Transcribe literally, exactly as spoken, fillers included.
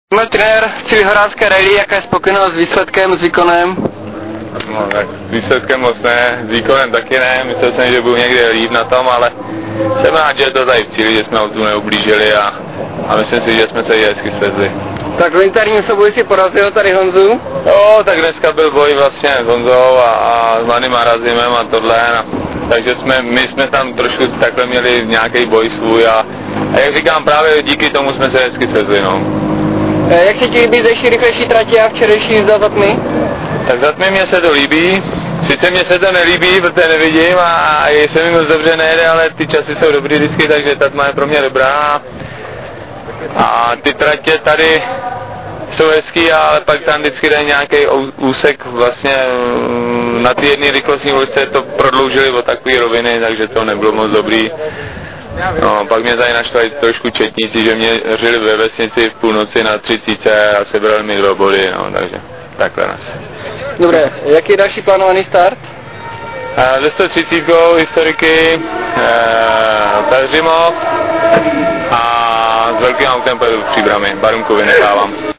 Jsme trenér Civihorácké rally, jaká je spokojenost s výsledkem, s výkonem? No, tak s výsledkem moc ne, s výkonem taky ne, myslel jsem, že budu někde líp na tom, ale jsem rád, že to tady v cíli, že jsme autu neublížili a, a myslím si, že jsme se i hezky svezli. Tak v interním souboji si porazil tady Honzu? Jo, tak dneska byl boj vlastně s Honzou a, a s Mladým Arazimem a tohle, no. Takže jsme, my jsme tam trošku takhle měli nějaký boj svůj a, a jak říkám, právě díky tomu jsme se hezky svezli, no. E, jak se ti líbí zdejší rychlejší tratě a včerejší jízda za tmy? Tak za tmy mě se to líbí, sice mě se to nelíbí, protože nevidím a, a se mi moc dobře nejde, ale ty časy jsou dobrý vždycky, takže ta tma je pro mě dobrá. A ty tratě tady jsou hezký, ale pak tam vždycky dají nějaký úsek vlastně na ty jedné rychlostní ulice to prodloužili o takové roviny, takže to nebylo moc dobrý. No, pak mě tady našli trošku četníci, že mě řili ve vesnici v půlnoci na třicítce a sebrali mi dva body, no, takže takhle nás. Dobré, jaký je další plánovaný start? Ze sto třicet historiky, Pelřimov a s velkým autem pojedu v Příbrami, Barunkovi nechávám.